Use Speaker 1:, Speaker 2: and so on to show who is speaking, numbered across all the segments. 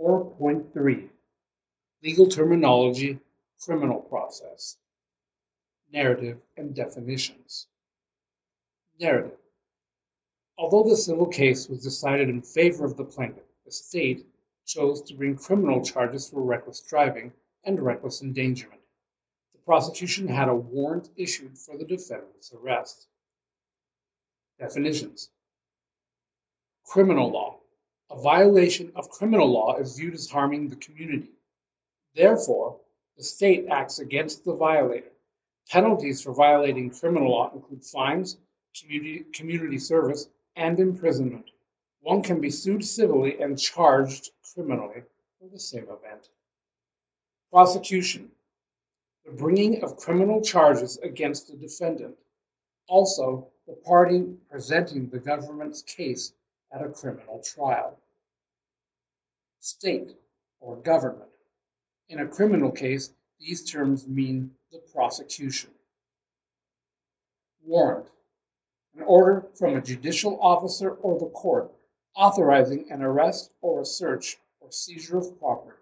Speaker 1: 4.3 Legal Terminology, Criminal Process, Narrative and Definitions. Narrative. Although the civil case was decided in favor of the plaintiff, the state chose to bring criminal charges for reckless driving and reckless endangerment. The prosecution had a warrant issued for the defendant's arrest. Definitions. Criminal law. A violation of criminal law is viewed as harming the community. Therefore, the state acts against the violator. Penalties for violating criminal law include fines, community service, and imprisonment. One can be sued civilly and charged criminally for the same event. Prosecution. The bringing of criminal charges against the defendant. Also, the party presenting the government's case at a criminal trial. State or government. In a criminal case, these terms mean the prosecution. Warrant. An order from a judicial officer or the court authorizing an arrest or a search or seizure of property.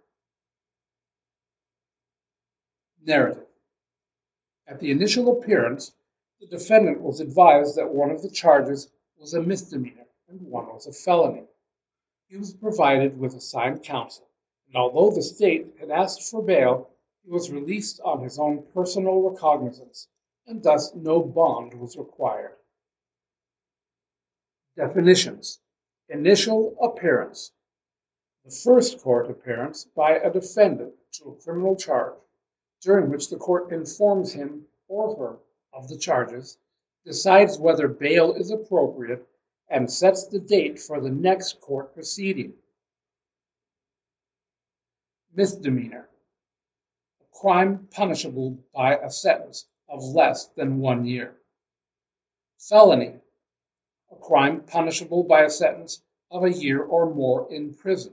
Speaker 1: Narrative. At the initial appearance, the defendant was advised that one of the charges was a misdemeanor and one was a felony. He was provided with assigned counsel, and although the state had asked for bail, he was released on his own personal recognizance, and thus no bond was required. Definitions. Initial appearance. The first court appearance by a defendant to a criminal charge, during which the court informs him or her of the charges, decides whether bail is appropriate, and sets the date for the next court proceeding. Misdemeanor. A crime punishable by a sentence of less than 1 year. Felony. A crime punishable by a sentence of a year or more in prison.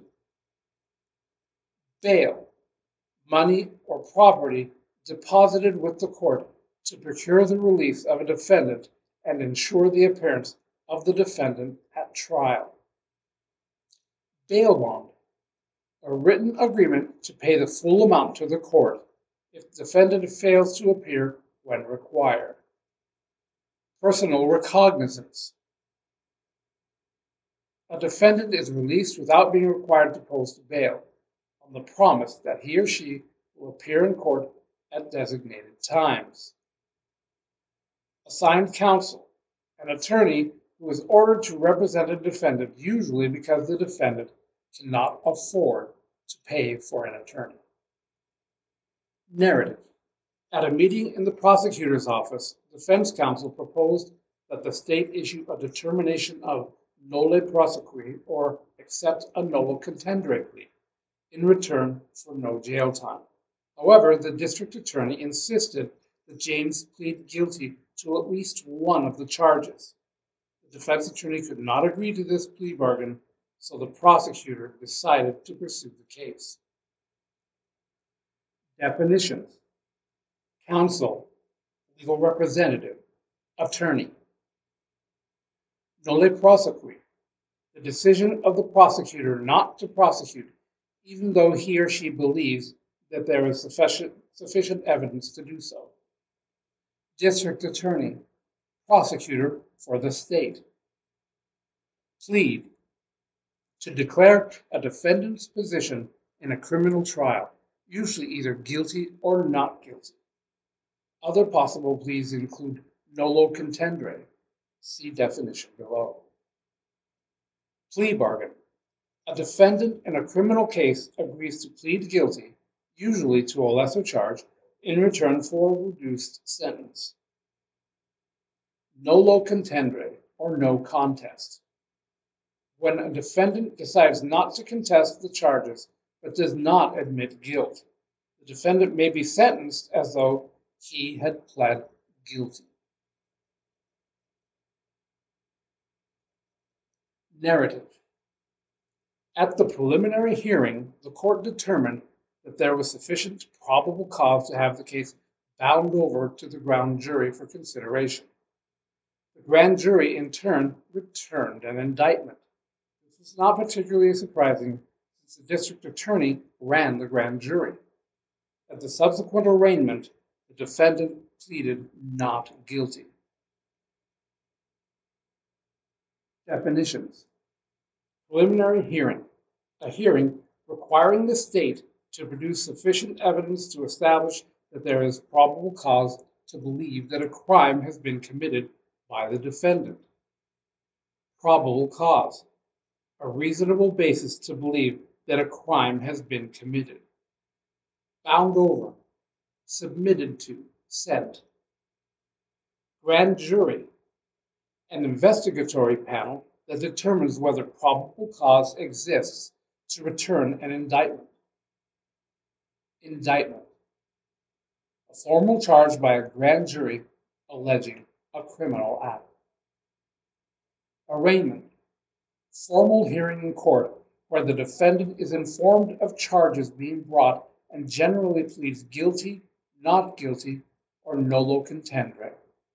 Speaker 1: Bail. Money or property deposited with the court to procure the release of a defendant and ensure the appearance of the defendant at trial. Bail bond. A written agreement to pay the full amount to the court if the defendant fails to appear when required. Personal recognizance. A defendant is released without being required to post bail, on the promise that he or she will appear in court at designated times. Assigned counsel. An attorney who is ordered to represent a defendant, usually because the defendant cannot afford to pay for an attorney. Narrative. At a meeting in the prosecutor's office, defense counsel proposed that the state issue a determination of nolle prosequi, or accept a nolo contendere plea, in return for no jail time. However, the district attorney insisted that James plead guilty to at least one of the charges. The defense attorney could not agree to this plea bargain, so the prosecutor decided to pursue the case. Definitions. Counsel, legal representative, attorney. Nolle prosequi, the decision of the prosecutor not to prosecute, even though he or she believes that there is sufficient evidence to do so. District attorney, prosecutor for the state. Plead, to declare a defendant's position in a criminal trial, usually either guilty or not guilty. Other possible pleas include nolo contendere. See definition below. Plea bargain. A defendant in a criminal case agrees to plead guilty, usually to a lesser charge, in return for a reduced sentence. Nolo contendere, or no contest. When a defendant decides not to contest the charges but does not admit guilt, the defendant may be sentenced as though he had pled guilty. Narrative. At the preliminary hearing, the court determined that there was sufficient probable cause to have the case bound over to the grand jury for consideration. The grand jury, in turn, returned an indictment. This is not particularly surprising, since the district attorney ran the grand jury. At the subsequent arraignment, the defendant pleaded not guilty. Definitions. Preliminary hearing. A hearing requiring the state to produce sufficient evidence to establish that there is probable cause to believe that a crime has been committed by the defendant. Probable cause. A reasonable basis to believe that a crime has been committed. Bound over. Submitted to. Sent. Grand jury. An investigatory panel that determines whether probable cause exists to return an indictment. Indictment. A formal charge by a grand jury alleging a criminal act. Arraignment. Formal hearing in court where the defendant is informed of charges being brought and generally pleads guilty, not guilty, or nolo contendere.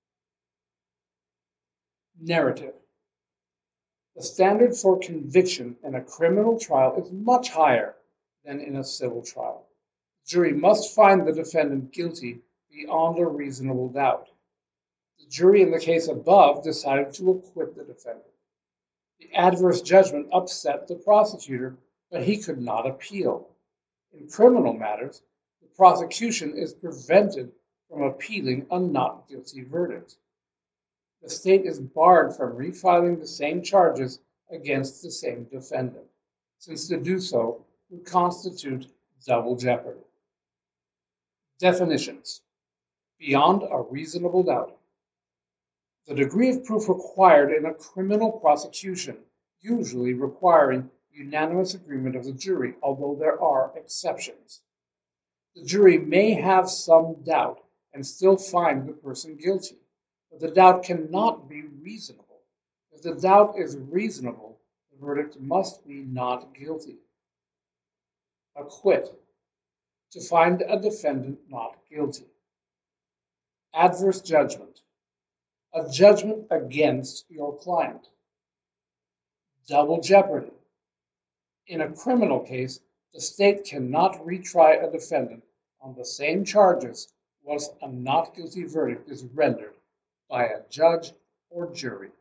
Speaker 1: Narrative. The standard for conviction in a criminal trial is much higher than in a civil trial. The jury must find the defendant guilty beyond a reasonable doubt. The jury in the case above decided to acquit the defendant. The adverse judgment upset the prosecutor, but he could not appeal. In criminal matters, the prosecution is prevented from appealing a not guilty verdict. The state is barred from refiling the same charges against the same defendant, since to do so would constitute double jeopardy. Definitions. Beyond a reasonable doubt. The degree of proof required in a criminal prosecution, usually requiring unanimous agreement of the jury, although there are exceptions. The jury may have some doubt and still find the person guilty, but the doubt cannot be reasonable. If the doubt is reasonable, the verdict must be not guilty. Acquit. To find a defendant not guilty. Adverse judgment. A judgment against your client. Double jeopardy. In a criminal case, the state cannot retry a defendant on the same charges once a not guilty verdict is rendered by a judge or jury.